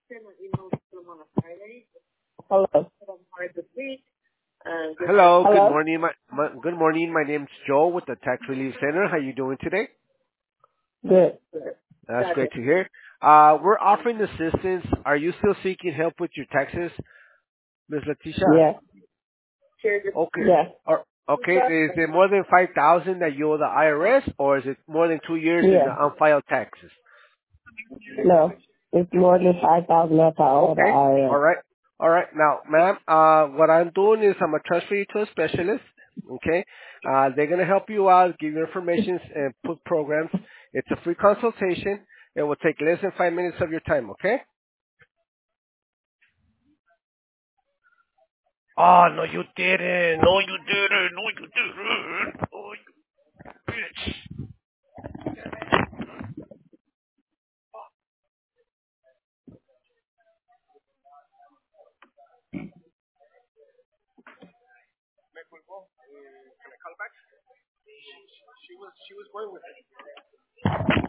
Hello. Hello, good Hello. morning. Good morning. My name's Joe with the Tax Relief Center. How you doing today? Good. That's great to hear. We're offering assistance. Are you still seeking help with your taxes, Ms. Leticia? Yes. Okay. Yes. Okay. Is it more than 5,000 that you owe the IRS, or is it more than 2 years in the Yes. unfiled taxes? No. It's more than 5,000. That's all the Okay. All IRS. right. All right. Now, ma'am, what I'm doing is I'm going to transfer you to a specialist. Okay. They're going to help you out, give you information, and put programs. It's a free consultation. It will take less than 5 minutes of your time. Okay. Oh, no, you didn't. No, you didn't. No, you didn't. Oh, you bitch. She was going with it.